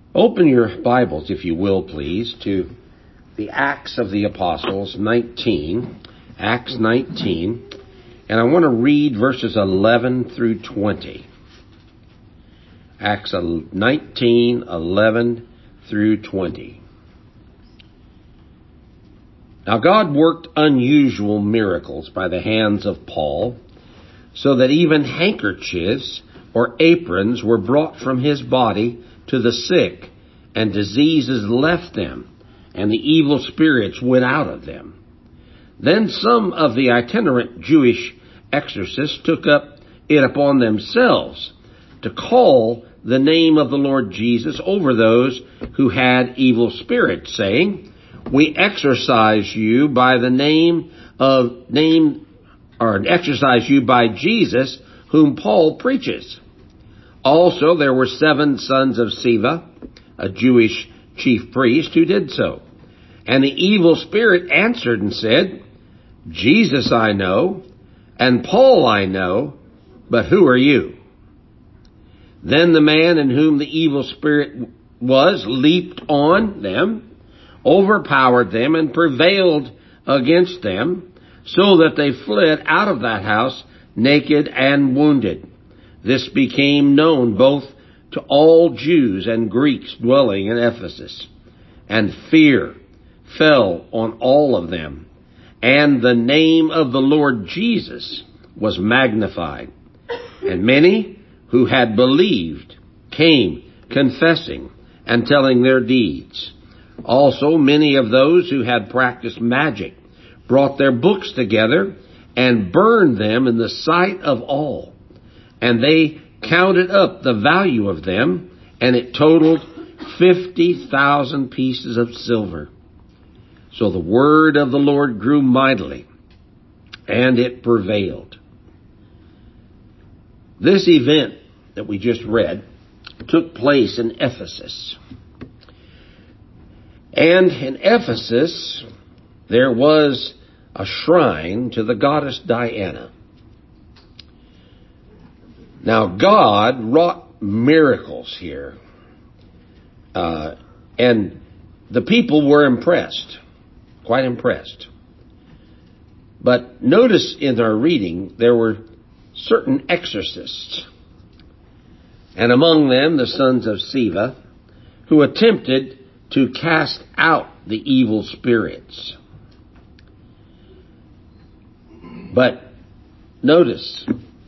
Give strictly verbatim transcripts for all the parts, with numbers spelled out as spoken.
Open your Bibles, if you will, please, to the Acts of the Apostles, nineteen. Acts nineteen. And I want to read verses eleven through twenty. Acts nineteen, eleven through twenty. Now God worked unusual miracles by the hands of Paul, so that even handkerchiefs or aprons were brought from his body to the sick, and diseases left them, and the evil spirits went out of them. Then some of the itinerant Jewish exorcists took up it upon themselves to call the name of the Lord Jesus over those who had evil spirits, saying, "We exorcise you by the name of name, or exorcise you by Jesus, whom Paul preaches." Also, there were seven sons of Sceva, a Jewish chief priest, who did so. And the evil spirit answered and said, "Jesus I know, and Paul I know, but who are you?" Then the man in whom the evil spirit was leaped on them, overpowered them, and prevailed against them, so that they fled out of that house naked and wounded. This became known both to all Jews and Greeks dwelling in Ephesus, and fear fell on all of them, and the name of the Lord Jesus was magnified. And many who had believed came confessing and telling their deeds. Also many of those who had practiced magic brought their books together and burned them in the sight of all. And they counted up the value of them, and it totaled fifty thousand pieces of silver. So the word of the Lord grew mightily, and it prevailed. This event that we just read took place in Ephesus. And in Ephesus, there was a shrine to the goddess Diana. Now, God wrought miracles here, uh, and the people were impressed, quite impressed. But notice in our reading, there were certain exorcists, and among them the sons of Sceva, who attempted to cast out the evil spirits. But notice,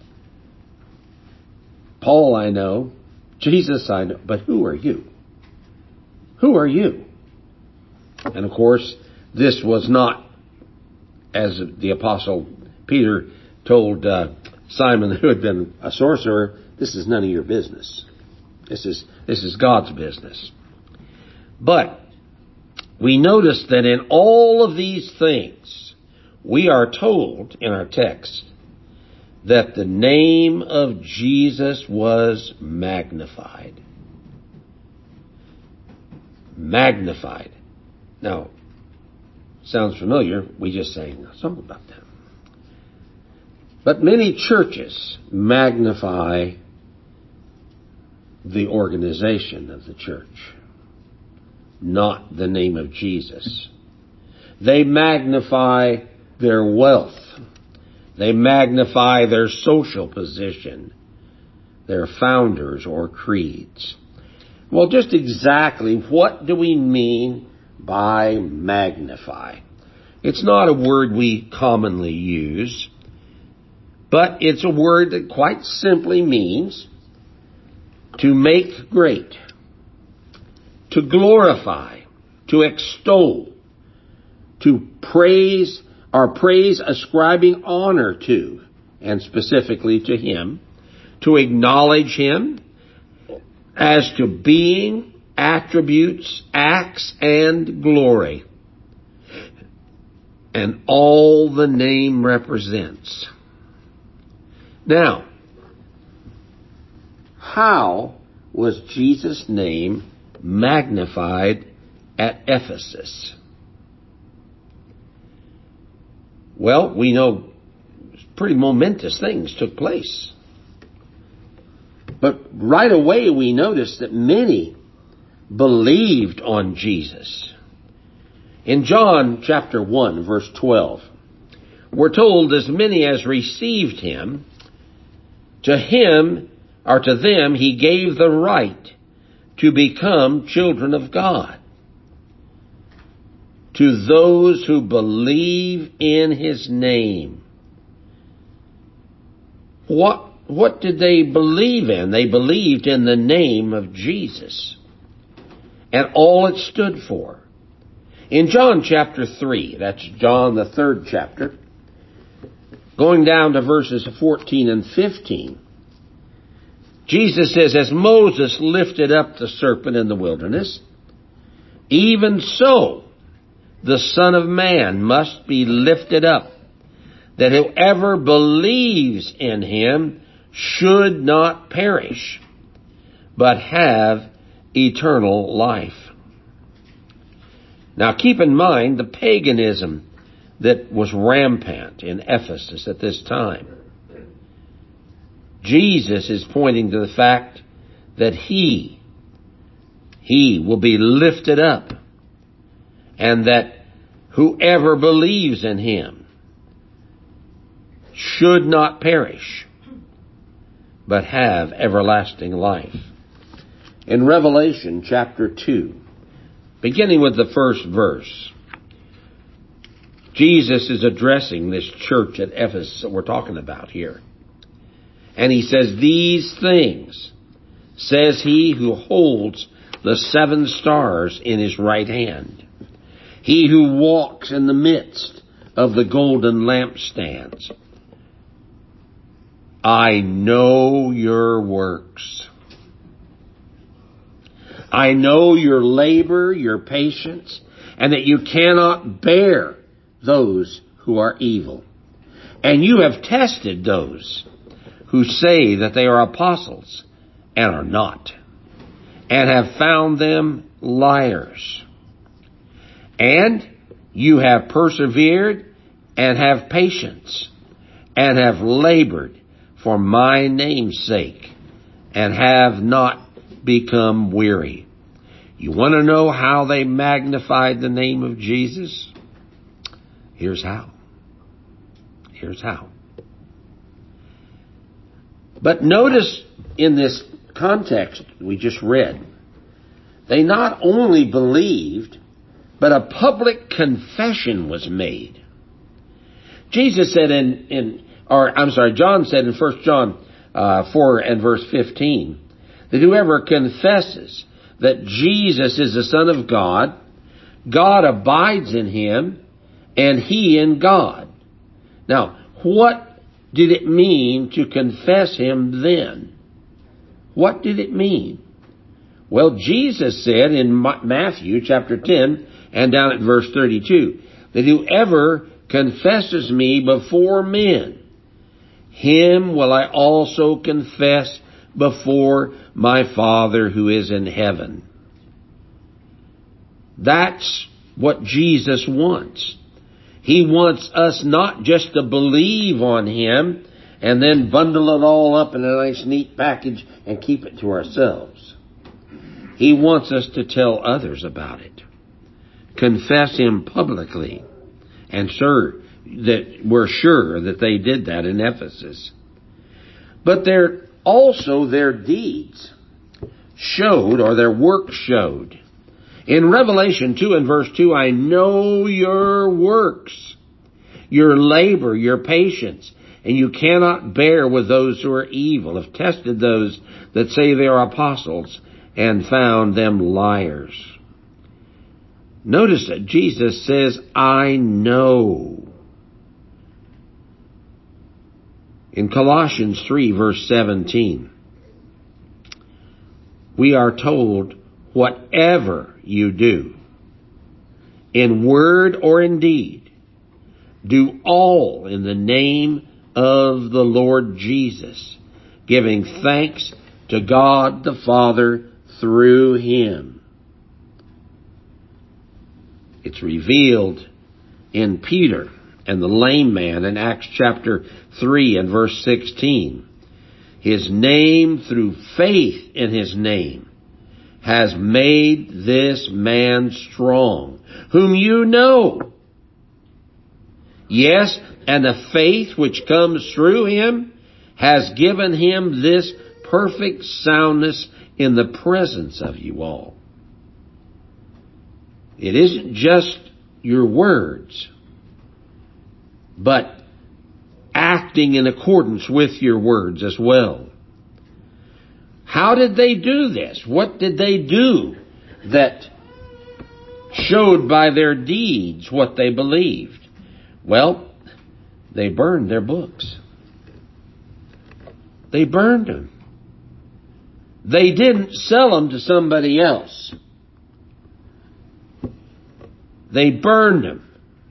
Paul I know, Jesus I know, but who are you? Who are you? And of course, this was not, as the Apostle Peter told uh, Simon, who had been a sorcerer, this is none of your business. This is this is God's business. But we notice that in all of these things, we are told in our text that the name of Jesus was magnified. Magnified. Now, sounds familiar. We just sang something about that. But many churches magnify the organization of the church, not the name of Jesus. They magnify their wealth. They magnify their social position, their founders or creeds. Well, just exactly what do we mean by magnify? It's not a word we commonly use, but it's a word that quite simply means to make great, to glorify, to extol, to praise, or praise ascribing honor to, and specifically to Him, to acknowledge Him as to being, attributes, acts, and glory, and all the name represents. Now, how was Jesus' name magnified at Ephesus? Well, we know pretty momentous things took place. But right away we notice that many believed on Jesus. In John chapter one, verse twelve, we're told, as many as received him, to him, or to them, he gave the right to become children of God. To those who believe in his name. What, what did they believe in? They believed in the name of Jesus and all it stood for. In John chapter three, that's John the third chapter, going down to verses fourteen and fifteen, Jesus says, as Moses lifted up the serpent in the wilderness, even so the Son of Man must be lifted up, that whoever believes in him should not perish, but have eternal life. Now keep in mind the paganism that was rampant in Ephesus at this time. Jesus is pointing to the fact that he, he will be lifted up, and that whoever believes in him should not perish, but have everlasting life. In Revelation chapter two, beginning with the first verse, Jesus is addressing this church at Ephesus that we're talking about here. And he says, these things says he who holds the seven stars in his right hand, he who walks in the midst of the golden lampstands. I know your works. I know your labor, your patience, and that you cannot bear those who are evil. And you have tested those who say that they are apostles and are not, and have found them liars. And you have persevered and have patience and have labored for my name's sake and have not become weary. You want to know how they magnified the name of Jesus? Here's how. Here's how. But notice in this context we just read, they not only believed, but a public confession was made. Jesus said in, in or I'm sorry, John said in First John uh, four and verse fifteen, that whoever confesses that Jesus is the Son of God, God abides in him, and he in God. Now, what did it mean to confess him then? What did it mean? Well, Jesus said in Matthew chapter ten and down at verse thirty-two, that whoever confesses me before men, him will I also confess before my Father who is in heaven. That's what Jesus wants. He wants us not just to believe on him and then bundle it all up in a nice neat package and keep it to ourselves. He wants us to tell others about it. Confess him publicly. And sure, that we're sure that they did that in Ephesus. But their also their deeds showed, or their work showed. In Revelation two and verse two, I know your works, your labor, your patience, and you cannot bear with those who are evil, have tested those that say they are apostles, and found them liars. Notice that Jesus says, I know. In Colossians three, verse seventeen, we are told, whatever you do, in word or in deed, do all in the name of the Lord Jesus, giving thanks to God the Father through him. It's revealed in Peter and the lame man in Acts chapter three and verse sixteen. His name, through faith in his name, has made this man strong, whom you know. Yes, and the faith which comes through him has given him this perfect soundness in the presence of you all. It isn't just your words, but acting in accordance with your words as well. How did they do this? What did they do that showed by their deeds what they believed? Well, they burned their books. They burned them. They didn't sell them to somebody else. They burned them.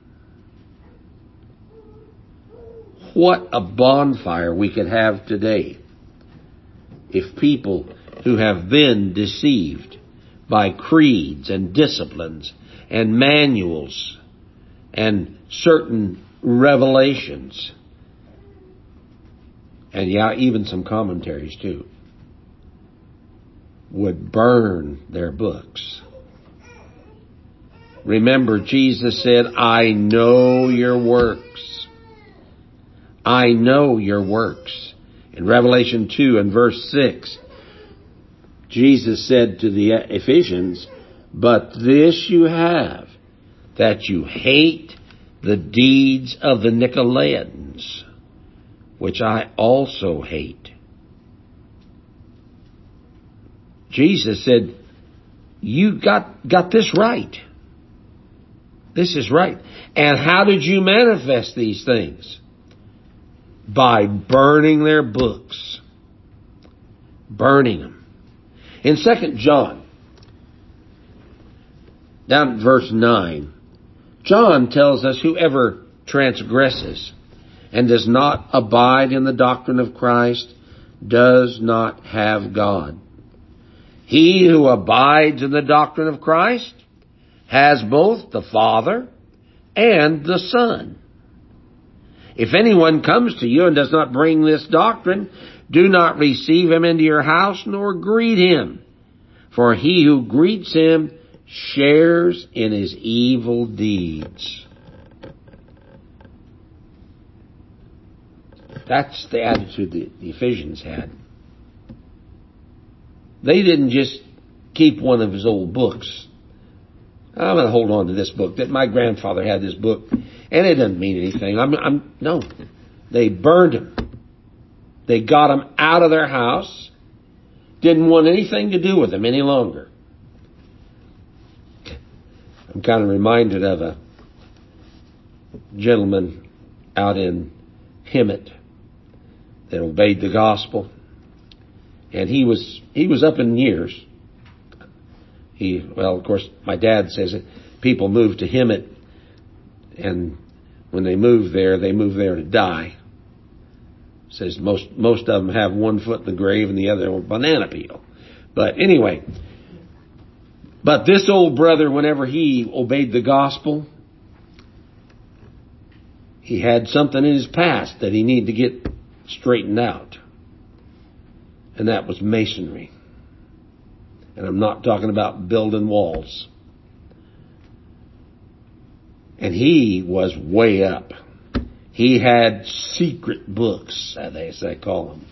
What a bonfire we could have today if people who have been deceived by creeds and disciplines and manuals and certain revelations, and yeah, even some commentaries too, would burn their books. Remember, Jesus said, I know your works. I know your works. In Revelation two and verse six, Jesus said to the Ephesians, but this you have, that you hate the deeds of the Nicolaitans, which I also hate. Jesus said, you got, got this right. This is right. And how did you manifest these things? By burning their books. Burning them. In Second John, down at verse nine, John tells us whoever transgresses and does not abide in the doctrine of Christ does not have God. He who abides in the doctrine of Christ has both the Father and the Son. If anyone comes to you and does not bring this doctrine, do not receive him into your house nor greet him. For he who greets him shares in his evil deeds. That's the attitude that the Ephesians had. They didn't just keep one of his old books. I'm going to hold on to this book. That my grandfather had this book, and it doesn't mean anything. I'm, I'm no. They burned him. They got him out of their house. Didn't want anything to do with him any longer. I'm kind of reminded of a gentleman out in Hemet that obeyed the gospel, and he was he was up in years. He, well, of course, my dad says that people move to Hemet, and when they move there, they move there to die. Says most most of them have one foot in the grave and the other a banana peel. But anyway, but this old brother, whenever he obeyed the gospel, he had something in his past that he needed to get straightened out, and that was masonry. And I'm not talking about building walls. And he was way up. He had secret books, as they call them.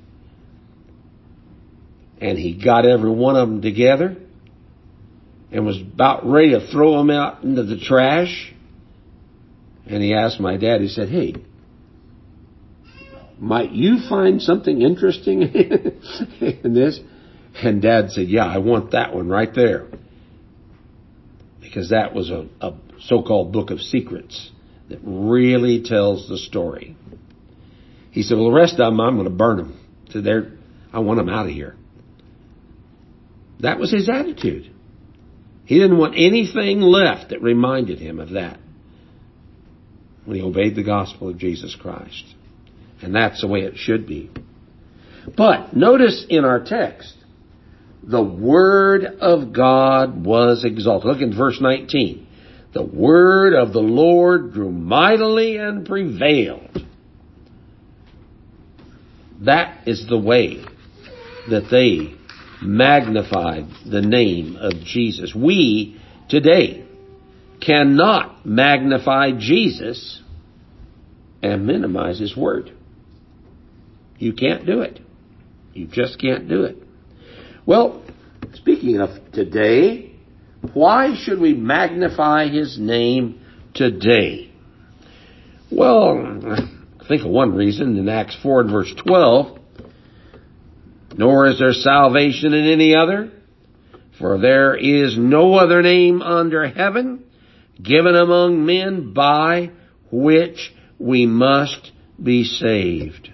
And he got every one of them together and was about ready to throw them out into the trash. And he asked my dad, he said, hey, might you find something interesting in this? And Dad said, yeah, I want that one right there. Because that was a, a so-called book of secrets that really tells the story. He said, well, the rest of them, I'm going to burn them. So they're, I want them out of here. That was his attitude. He didn't want anything left that reminded him of that when he obeyed the gospel of Jesus Christ. And that's the way it should be. But notice in our text, the word of God was exalted. Look in verse nineteen. The word of the Lord grew mightily and prevailed. That is the way that they magnified the name of Jesus. We today cannot magnify Jesus and minimize His Word. You can't do it. You just can't do it. Well, speaking of today, why should we magnify His name today? Well, think of one reason in Acts four and verse twelve. Nor is there salvation in any other, for there is no other name under heaven given among men by which we must be saved.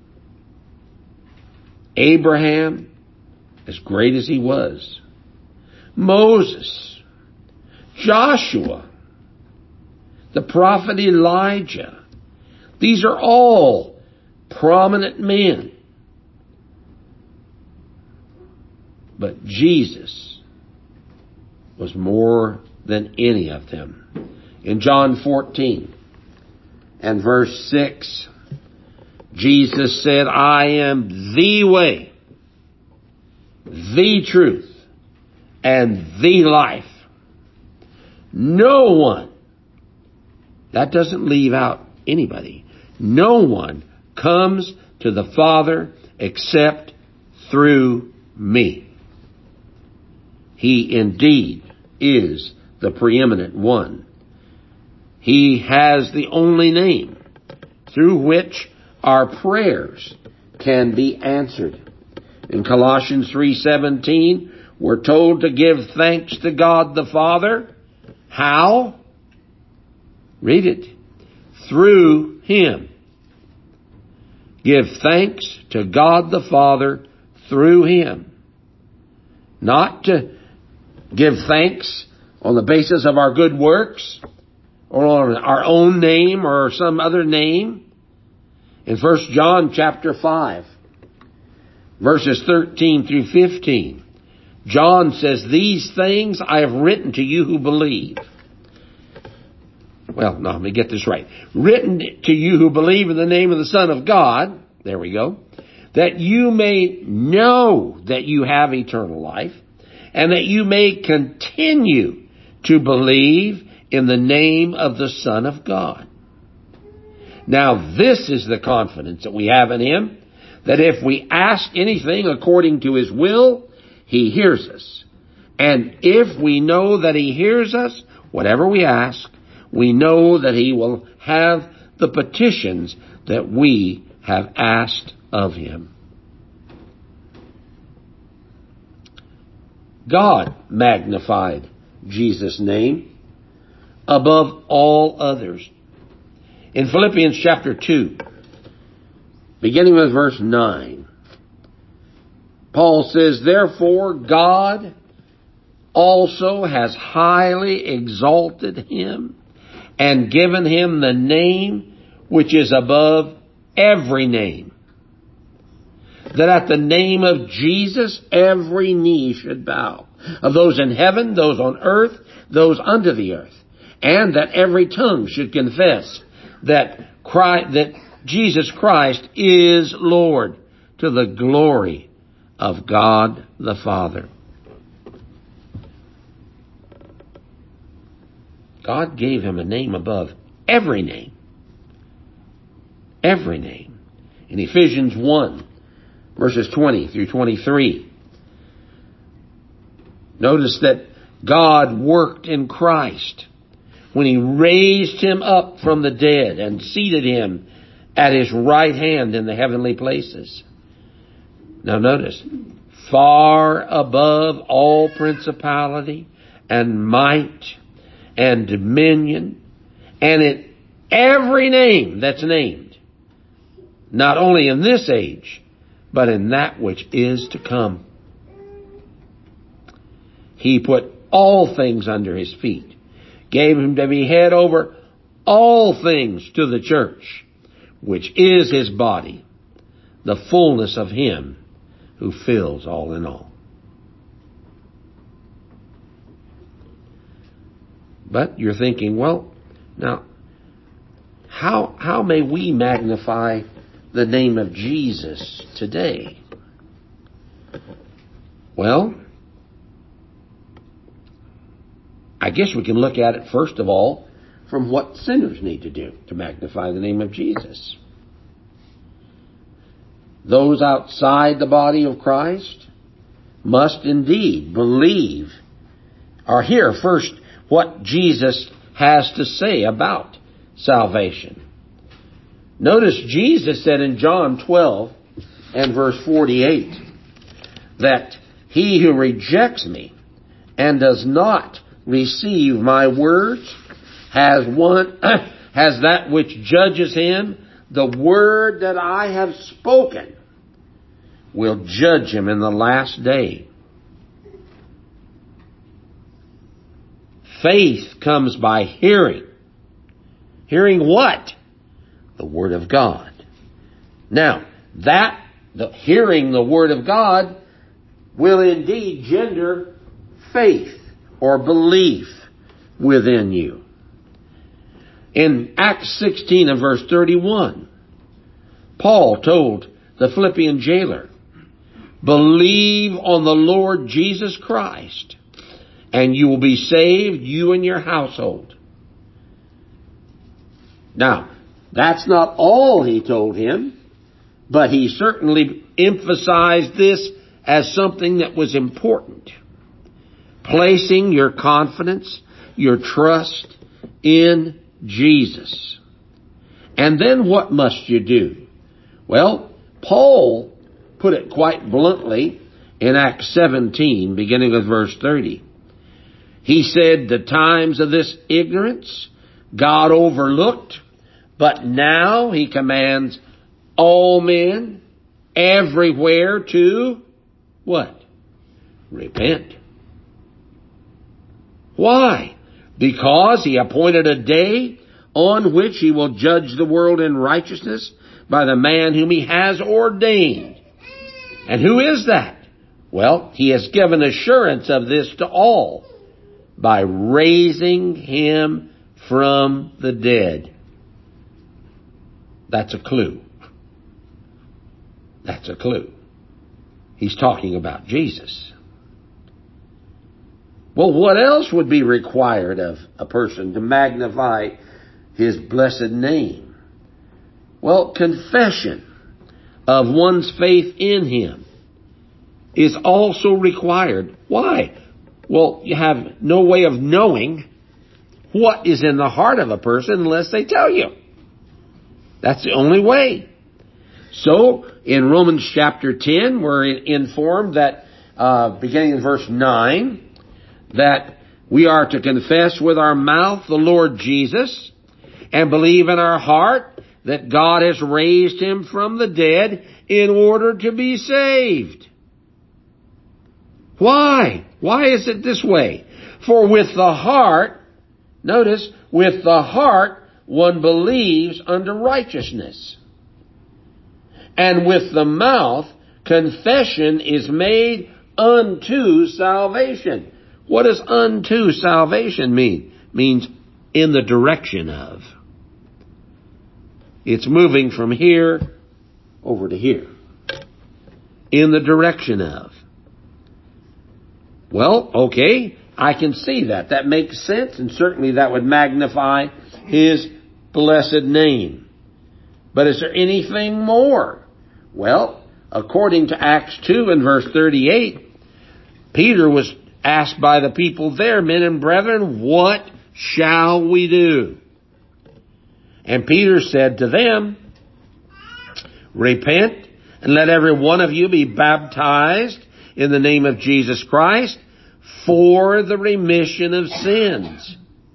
Abraham, as great as he was, Moses, Joshua, the prophet Elijah, these are all prominent men. But Jesus was more than any of them. In John fourteen and verse six, Jesus said, I am the way, the truth, and the life. No one, that doesn't leave out anybody, no one comes to the Father except through me. He indeed is the preeminent one. He has the only name through which our prayers can be answered. In Colossians three seventeen, we're told to give thanks to God the Father. How? Read it. Through Him. Give thanks to God the Father through Him. Not to give thanks on the basis of our good works or on our own name or some other name. In First John chapter five, verses thirteen through fifteen, John says, these things I have written to you who believe. Well, no, let me get this right. Written to you who believe in the name of the Son of God, there we go, that you may know that you have eternal life, and that you may continue to believe in the name of the Son of God. Now, this is the confidence that we have in Him, that if we ask anything according to His will, He hears us. And if we know that He hears us, whatever we ask, we know that He will have the petitions that we have asked of Him. God magnified Jesus' name above all others. In Philippians chapter two, beginning with verse nine, Paul says, therefore God also has highly exalted Him and given Him the name which is above every name, that at the name of Jesus every knee should bow, of those in heaven, those on earth, those under the earth, and that every tongue should confess that Christ, that Jesus Christ is Lord, to the glory of God the Father. God gave Him a name above every name. Every name. In Ephesians one, verses twenty through twenty-three, notice that God worked in Christ when He raised Him up from the dead and seated Him at His right hand in the heavenly places. Now notice, far above all principality and might and dominion, and in every name that's named, not only in this age, but in that which is to come. He put all things under His feet, gave Him to be head over all things to the church, which is His body, the fullness of Him who fills all in all. But you're thinking, well, now, how how may we magnify the name of Jesus today? Well, I guess we can look at it first of all from what sinners need to do to magnify the name of Jesus. Those outside the body of Christ must indeed believe or hear first what Jesus has to say about salvation. Notice Jesus said in John twelve and verse forty-eight that he who rejects me and does not receive my words has one has that which judges him. The word that I have spoken will judge him in the last day. Faith comes by hearing. Hearing what? The Word of God. Now, that, the hearing the Word of God will indeed gender faith or belief within you. In Acts sixteen and verse thirty-one, Paul told the Philippian jailer, believe on the Lord Jesus Christ, and you will be saved, you and your household. Now, that's not all he told him, but he certainly emphasized this as something that was important. Placing your confidence, your trust in Jesus. And then what must you do? Well, Paul put it quite bluntly in Acts seventeen, beginning with verse thirty. He said, the times of this ignorance God overlooked, but now he commands all men everywhere to what? Repent. Why? Because he appointed a day on which he will judge the world in righteousness by the man whom he has ordained. And who is that? Well, he has given assurance of this to all by raising him from the dead. That's a clue. That's a clue. He's talking about Jesus. Well, what else would be required of a person to magnify his blessed name? Well, confession of one's faith in him is also required. Why? Well, you have no way of knowing what is in the heart of a person unless they tell you. That's the only way. So, in Romans chapter ten, we're informed that, uh, beginning in verse nine, that we are to confess with our mouth the Lord Jesus and believe in our heart that God has raised him from the dead in order to be saved. Why? Why is it this way? For with the heart, notice, with the heart one believes unto righteousness, and with the mouth confession is made unto salvation. What does unto salvation mean? It means in the direction of. It's moving from here over to here. In the direction of. Well, okay, I can see that. That makes sense, and certainly that would magnify his blessed name. But is there anything more? Well, according to Acts two and verse thirty-eight, Peter was asked by the people there, men and brethren, what shall we do? And Peter said to them, repent and let every one of you be baptized in the name of Jesus Christ for the remission of sins.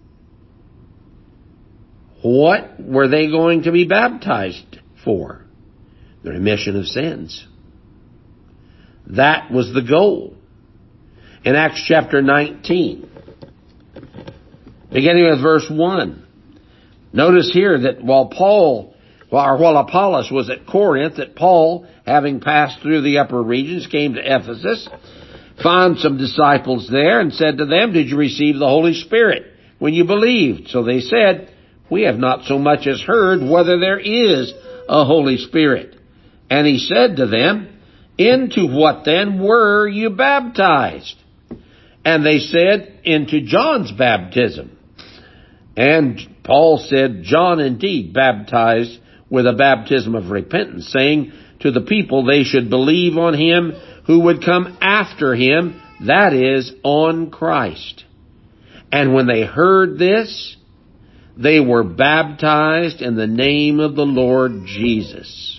What were they going to be baptized for? The remission of sins. That was the goal. In Acts chapter nineteen, beginning with verse one, notice here that while Paul, or while Apollos was at Corinth, that Paul, having passed through the upper regions, came to Ephesus, found some disciples there, and said to them, did you receive the Holy Spirit when you believed? So they said, we have not so much as heard whether there is a Holy Spirit. And he said to them, Into what then were you baptized? And they said, into John's baptism. And Paul said, John indeed baptized with a baptism of repentance, saying to the people they should believe on him who would come after him, that is, on Christ. And when they heard this, they were baptized in the name of the Lord Jesus.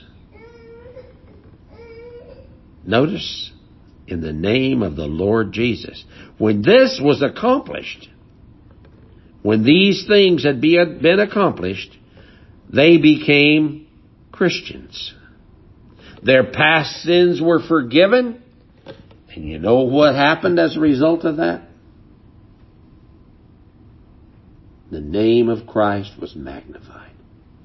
Notice, in the name of the Lord Jesus. When this was accomplished, when these things had been accomplished, they became Christians. Their past sins were forgiven. And you know what happened as a result of that? The name of Christ was magnified.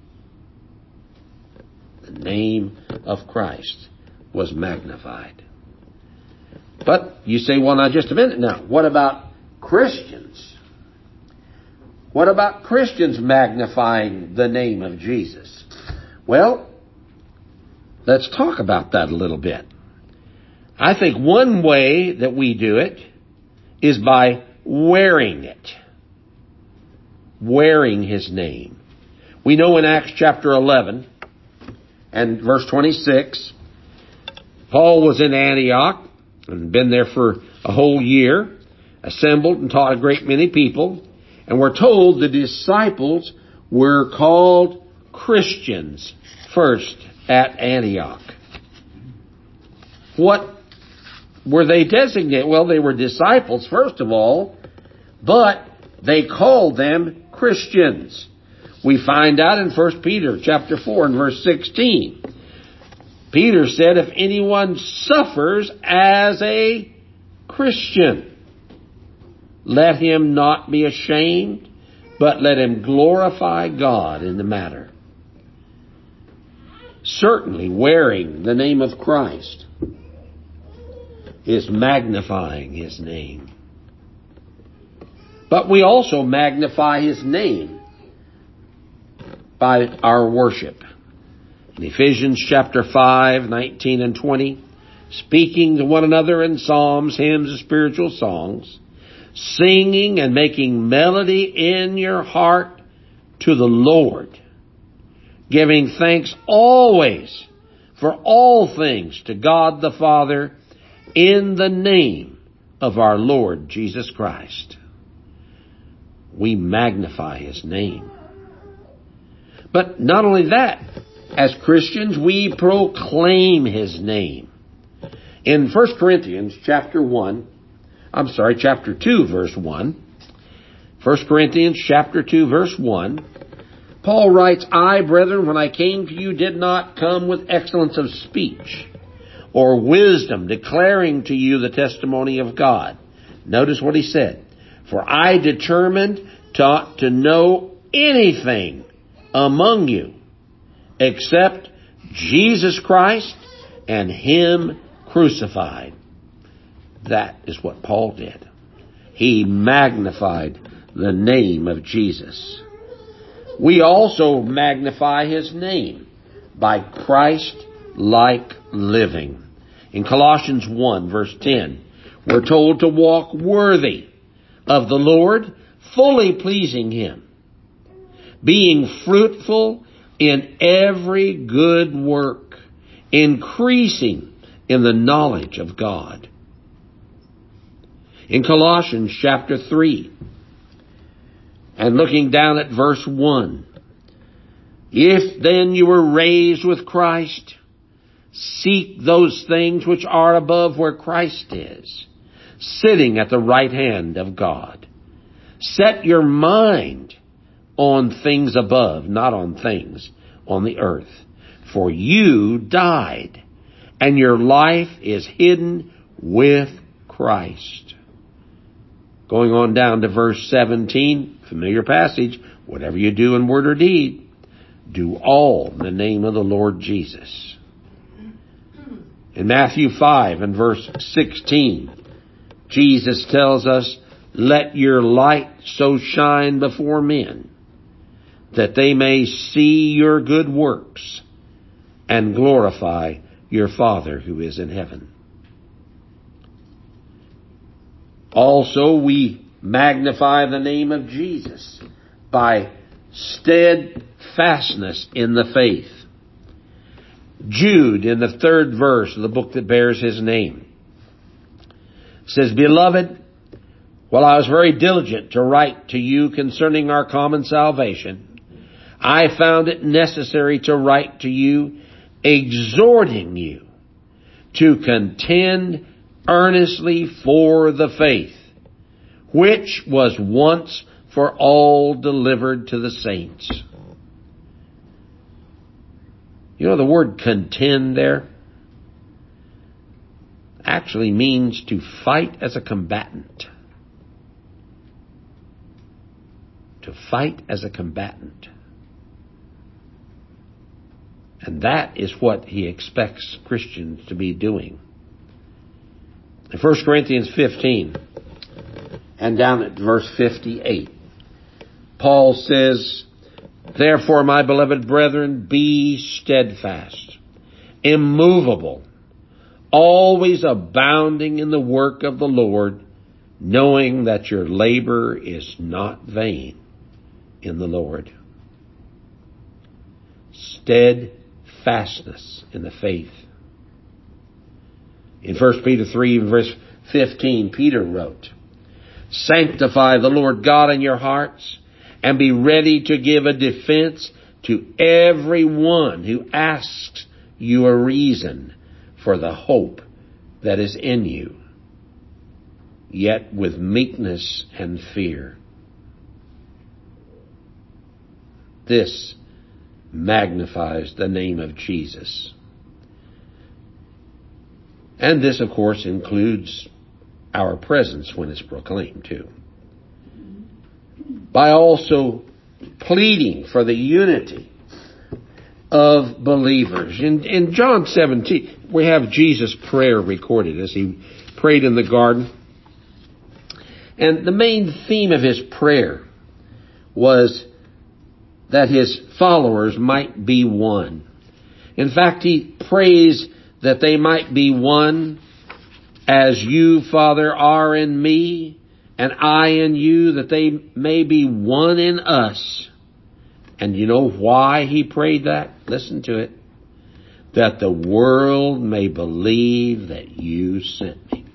The name of Christ was magnified. But you say, well, now just a minute now. What about Christians? What about Christians magnifying the name of Jesus? Well, let's talk about that a little bit. I think one way that we do it is by wearing it. Wearing his name. We know in Acts chapter eleven and verse twenty-six, Paul was in Antioch and been there for a whole year, assembled and taught a great many people, and we're told the disciples were called Christians first at Antioch. What were they designated? Well, they were disciples first of all, but they called them Christians. We find out in First Peter chapter four and verse sixteen. Peter said, if anyone suffers as a Christian, let him not be ashamed, but let him glorify God in the matter. Certainly, wearing the name of Christ is magnifying his name. But we also magnify his name by our worship. In Ephesians chapter five, nineteen and twenty, speaking to one another in psalms, hymns, and spiritual songs, singing and making melody in your heart to the Lord, giving thanks always for all things to God the Father in the name of our Lord Jesus Christ. We magnify his name. But not only that, as Christians, we proclaim his name. In First Corinthians chapter one, I'm sorry, chapter two, verse one, First Corinthians chapter two, verse one, Paul writes, I, brethren, when I came to you, did not come with excellence of speech or wisdom, declaring to you the testimony of God. Notice what he said. For I determined to, to know anything among you except Jesus Christ and him crucified. That is what Paul did. He magnified the name of Jesus. We also magnify his name by Christ-like living. In Colossians one, verse ten, we're told to walk worthy of the Lord, fully pleasing him, being fruitful in every good work, increasing in the knowledge of God. In Colossians chapter three, and looking down at verse one, if then you were raised with Christ, seek those things which are above where Christ is, sitting at the right hand of God. Set your mind on things above, not on things on the earth. For you died, and your life is hidden with Christ. Going on down to verse seventeen, familiar passage, whatever you do in word or deed, do all in the name of the Lord Jesus. In Matthew five and verse sixteen, Jesus tells us, let your light so shine before men that they may see your good works and glorify your Father who is in heaven. Also, we magnify the name of Jesus by steadfastness in the faith. Jude, in the third verse of the book that bears his name, says, Beloved, while I was very diligent to write to you concerning our common salvation, I found it necessary to write to you, exhorting you to contend earnestly for the faith, which was once for all delivered to the saints. You know, the word contend there actually means to fight as a combatant. To fight as a combatant. And that is what he expects Christians to be doing. In First Corinthians fifteen, and down at verse fifty-eight, Paul says, Therefore, my beloved brethren, be steadfast, immovable, always abounding in the work of the Lord, knowing that your labor is not vain in the Lord. Steadfastness in the faith. In First Peter three, verse fifteen, Peter wrote, Sanctify the Lord God in your hearts, and be ready to give a defense to every one who asks you a reason for the hope that is in you, yet with meekness and fear. This magnifies the name of Jesus. And this, of course, includes our presence when it's proclaimed, too. By also pleading for the unity of believers. In, in John seventeen, we have Jesus' prayer recorded as he prayed in the garden. And the main theme of his prayer was that his followers might be one. In fact, he prays that they might be one as you, Father, are in me, and I in you, that they may be one in us. And you know why he prayed that? Listen to it. That the world may believe that you sent me.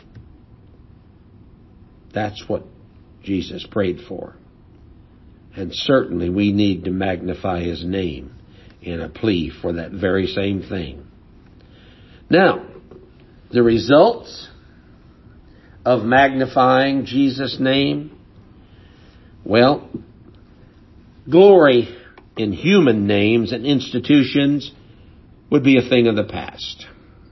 That's what Jesus prayed for. And certainly we need to magnify his name in a plea for that very same thing. Now, the results of magnifying Jesus' name, well, glory in human names and institutions would be a thing of the past.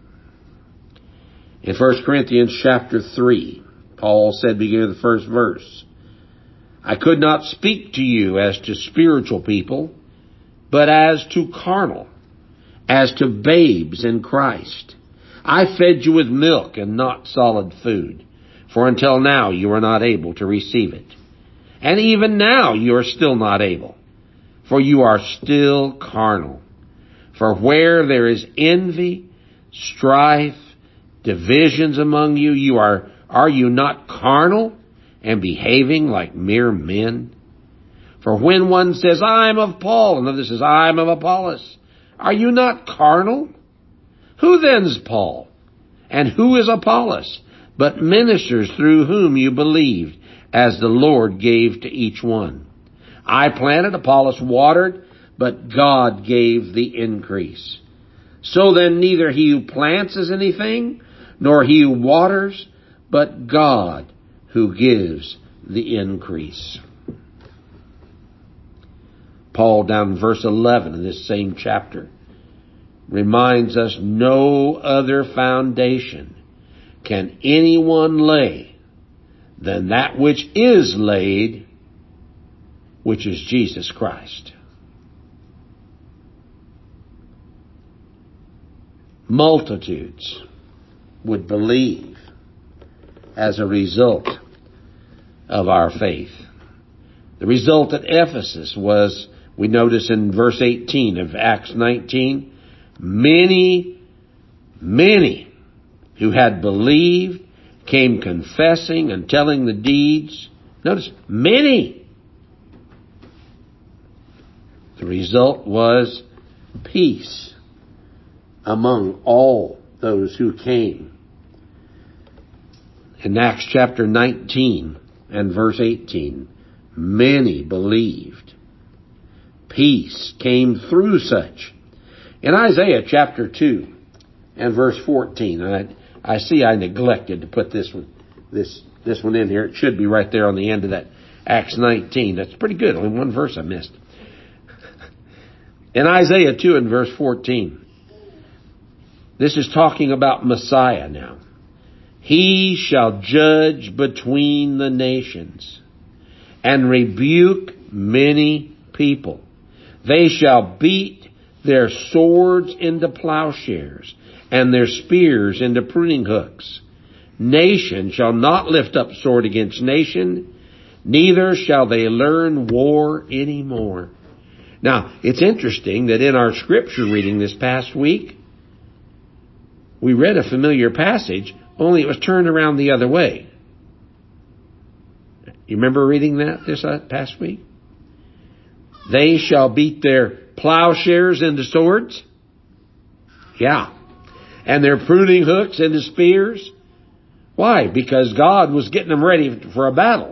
In First Corinthians chapter three, Paul said, beginning of the first verse, I could not speak to you as to spiritual people, but as to carnal, as to babes in Christ. I fed you with milk and not solid food, for until now you are not able to receive it. And even now you are still not able, for you are still carnal. For where there is envy, strife, divisions among you, you are, are you not carnal and behaving like mere men? For when one says, I am of Paul, and another says, I am of Apollos, are you not carnal? Who then is Paul? And who is Apollos? But ministers through whom you believed, as the Lord gave to each one. I planted, Apollos watered, but God gave the increase. So then neither he who plants is anything, nor he who waters, but God who gives the increase. Paul, down in verse eleven in this same chapter, reminds us no other foundation can anyone lay than that which is laid, which is Jesus Christ. Multitudes would believe as a result of our faith. The result at Ephesus was, we notice in verse eighteen of Acts nineteen, many Many who had believed came confessing and telling the deeds. Notice, many. The result was peace among all those who came. In Acts chapter nineteen and verse eighteen, many believed. Peace came through such. In Isaiah chapter two and verse fourteen, and I, I see I neglected to put this one, this, this one in here. It should be right there on the end of that Acts nineteen. That's pretty good. Only one verse I missed. In Isaiah two and verse fourteen, this is talking about Messiah now. He shall judge between the nations and rebuke many people. They shall beat their swords into plowshares and their spears into pruning hooks. Nation shall not lift up sword against nation, neither shall they learn war anymore. Now, it's interesting that in our scripture reading this past week, we read a familiar passage, only it was turned around the other way. You remember reading that this past week? They shall beat their plowshares into swords. Yeah. And their pruning hooks into spears. Why? Because God was getting them ready for a battle.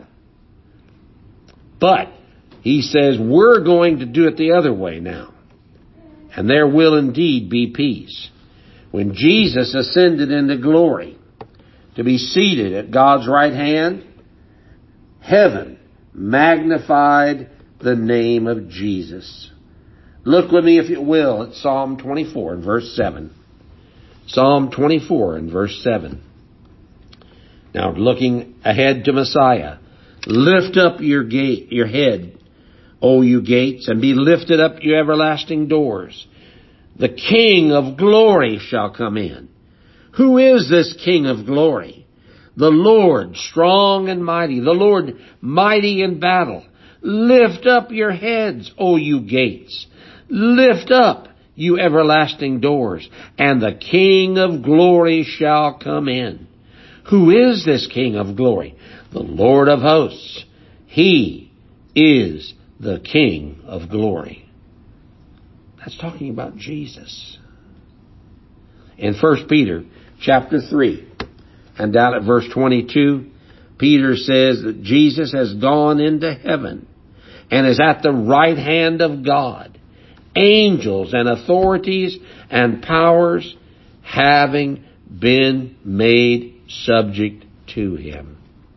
But He says we're going to do it the other way now. And there will indeed be peace. When Jesus ascended into glory to be seated at God's right hand, heaven magnified the name of Jesus. Look with me, if you will, at Psalm twenty-four and verse seven. Psalm twenty-four and verse seven. Now, looking ahead to Messiah. Lift up your gate, your head, O you gates, and be lifted up, you everlasting doors. The King of glory shall come in. Who is this King of glory? The Lord, strong and mighty, the Lord, mighty in battle. Lift up your heads, O you gates. Lift up, you everlasting doors, and the King of glory shall come in. Who is this King of glory? The Lord of hosts. He is the King of glory. That's talking about Jesus. In First Peter chapter three, and down at verse twenty-two, Peter says that Jesus has gone into heaven and is at the right hand of God. Angels and authorities and powers having been made subject to Him.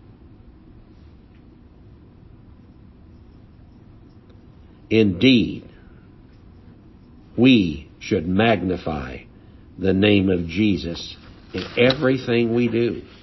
Indeed, we should magnify the name of Jesus in everything we do.